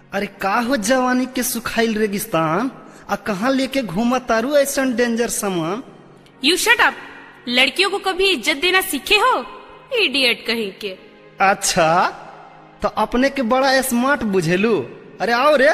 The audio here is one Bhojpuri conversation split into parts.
अरे का हो जवानी के सुखाइल रेगिस्तान आ कहाँ लेके घूमा तारू ऐसा डेंजर सामान। You shut up. लड़कियों को कभी इज्जत देना सीखे हो? इडियट कहीं के। अच्छा तो अपने के बड़ा स्मार्ट बुझेलू। अरे आओ रे।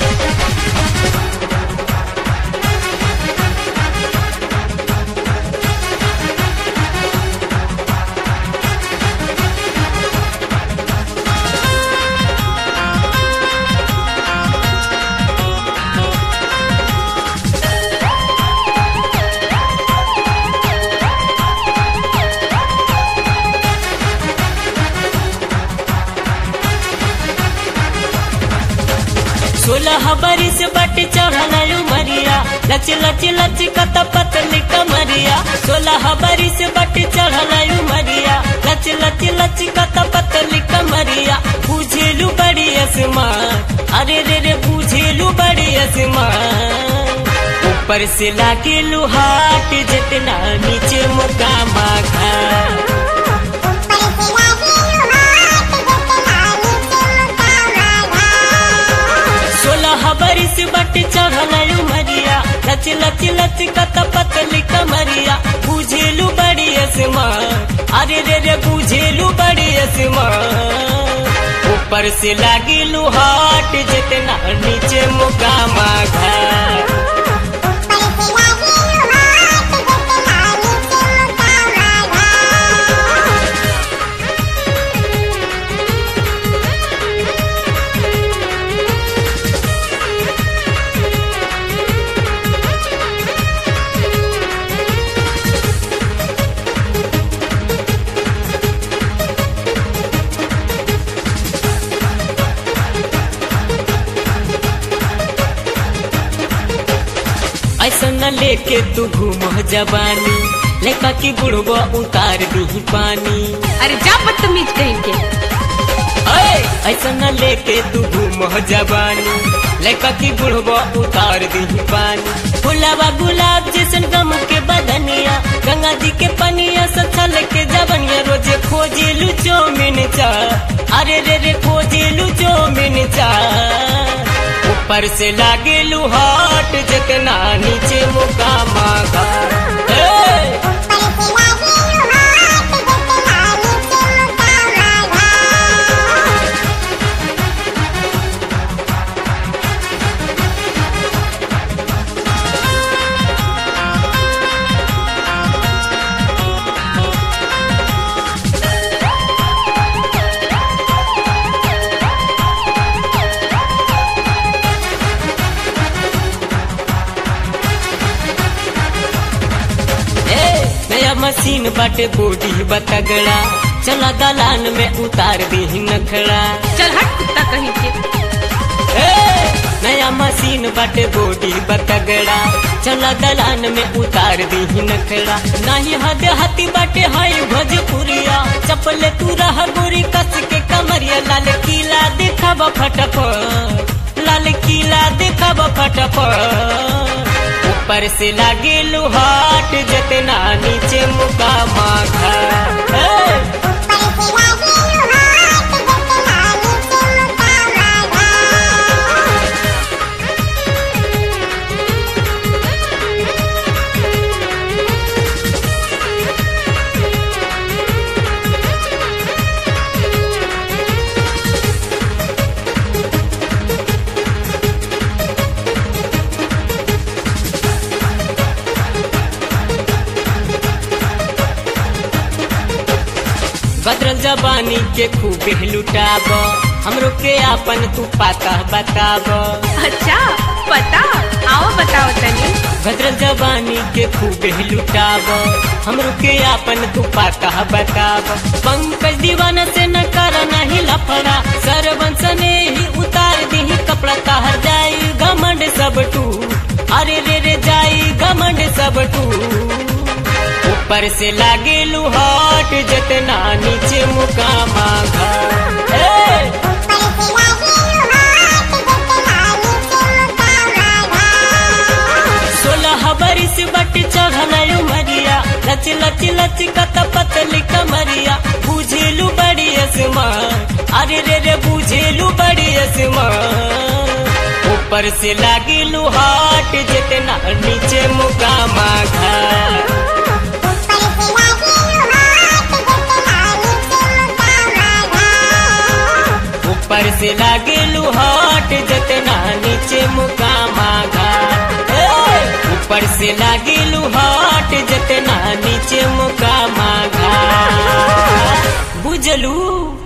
सोलह बरिस बट चढ़ल उमरिया लच लच लच कत पतली कमरिया। 16 बरिस बट चढ़ल उमरिया लच लच लच कत पतली कमरिया। बुझेलू बड़ी आसमान, अरे रे रे बुझेलू बड़ी आसमान। ऊपर से लागेलू हाट जितना नीचे मुकामा घाट। 16 बरिस बट चढ़ल उमरिया लच लच लच कत पतली कमरिया। बुझेलू बड़ी आसमान, अरे रे रे बुझेलू बड़ी आसमान। ऊपर से लागेलू हाट जितना नीचे मुकामा घाट। ऐसा न लेके तू घूमो जवानी, लेका की बुढ़वा उतार दी पानी। अरे जा बदतमीज कहीं के। ऐसा न लेके तू घूमो जवानी, लेका की बुढ़वा उतार दी पानी। गुलाबा गुलाब जैसन गम के बदनिया, गंगा जी के पनिया सचल के जवनिया। रोजे खोजेलू चौमिन चा, अरे रे रे खोजेलू चौमिन चा। ऊपर से लागेलू हाट जितना नीचे मुकामा घाट। मशीन बाटे बूढ़ी बतगड़ा, चला दलान में उतार दी नखड़ा। चल हट कुत्ता कहीं के। नया मशीन बाटे बूढ़ी बतगड़ा, चला दलान में उतार दी नखड़ा। नहीं हद हाथी बाटे हाई भोजपुरिया, चपले तू रह गोरी कस के कमरिया। लाल किला दिखावा फटाफट, लाल किला दिखावा फटाफट। ऊपर से लागेलू हाट जितना नीचे मुकामा घाट। 'बदरल जवानी के खूबे लुटाब, हमरो के आपन तू पाता बताब। अच्छा पता, आओ बताओ तनी। 'बदरल जवानी के खूबे लुटाब, हमरो के आपन तू पाता बताब। पंकज दीवाना से न कर नहीं लफड़ा, सरवन सने ही उतार दी कपड़ा। ताहर जाई घमंड सब टू, अरे रे रे जाई घमंड सब टू। ऊपर से लागेलू हाट जितना नीचे मुकामा घाट। 16 बरिस बट चढ़ल उमरिया लच लच लच कत पतली कमरिया। बुझेलू बड़ी आसमान, अरे रे रे बुझेलू बड़ी आसमान। ऊपर से लागी लुहाट जितना नीचे मुकामा घाट। ऊपर से लागे लुहाट जितना नीचे मुकामा घाट। ऊपर से लागे लुहाट जितना नीचे मुकामा घाट। बुझलू।